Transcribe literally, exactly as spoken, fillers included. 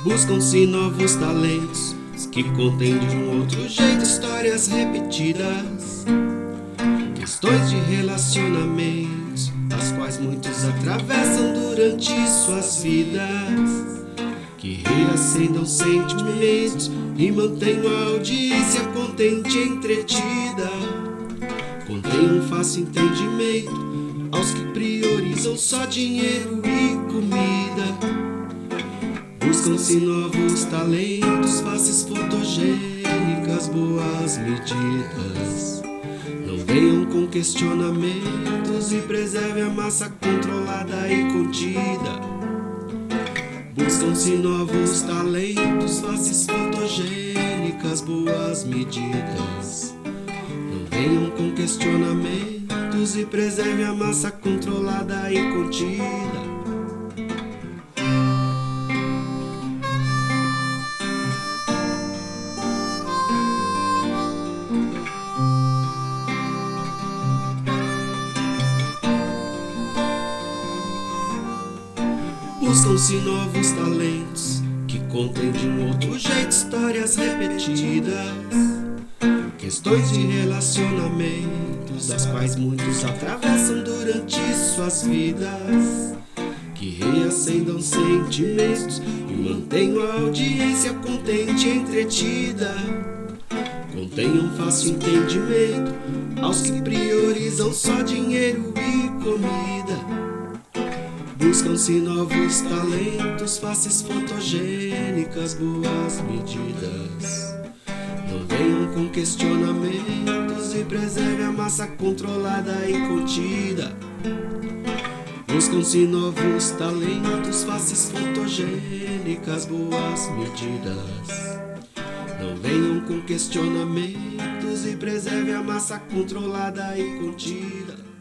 Buscam-se novos talentos que contêm de um outro jeito histórias repetidas, questões de relacionamentos, as quais muitos atravessam durante suas vidas, que reacendam sentimentos e mantenham a audiência contente e entretida. Contém um fácil entendimento aos que priorizam só dinheiro e comida. Buscam-se novos talentos, faces fotogênicas, boas medidas. Não venham com questionamentos e preserve a massa controlada e contida. Buscam-se novos talentos, faces fotogênicas, boas medidas. Não venham com questionamentos e preserve a massa controlada e contida. Buscam-se novos talentos que contem de um outro jeito histórias repetidas, questões de relacionamentos, das quais muitos atravessam durante suas vidas, que reacendam sentimentos e mantenham a audiência contente e entretida. Contenham fácil entendimento aos que priorizam só dinheiro e comida. Buscam-se novos talentos, faces fotogênicas, boas medidas. Não venham com questionamentos e preserve a massa controlada e contida. Buscam-se novos talentos, faces fotogênicas, boas medidas. Não venham com questionamentos e preserve a massa controlada e contida.